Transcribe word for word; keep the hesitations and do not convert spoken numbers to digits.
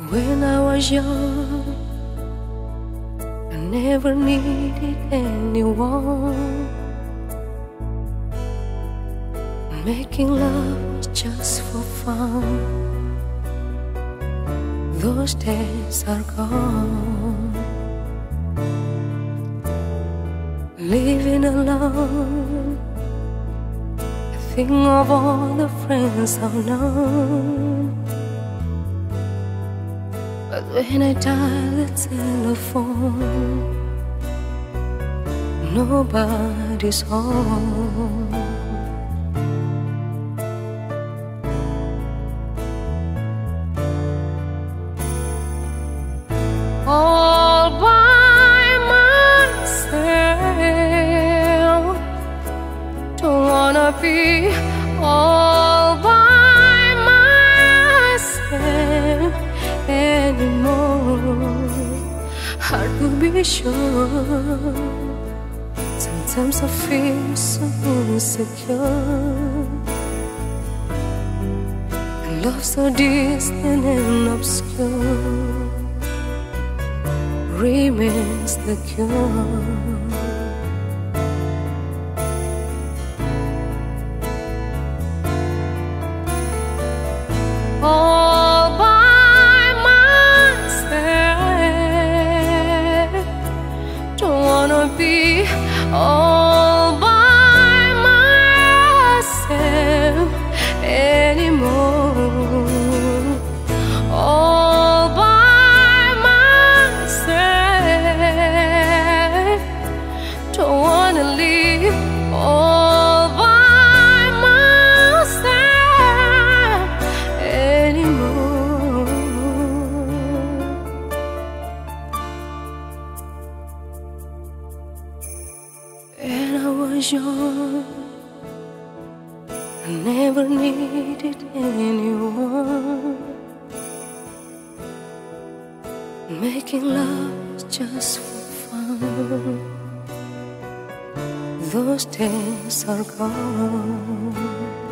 When I was young, I never needed anyone. Making love was just for fun. Those days are gone. Living alone, I think of all the friends I've known. But when I dial the telephone, nobody's home. All by myself, don't wanna be all by myself anymore. Hard to be sure. Sometimes I feel so insecure, and love so distant and obscure remains the cure. All by myself, don't wanna be all by myself anymore. All by myself, don't wanna live all by myself anymore. When I was young, I never needed anyone. Making love just for fun. Those days are gone.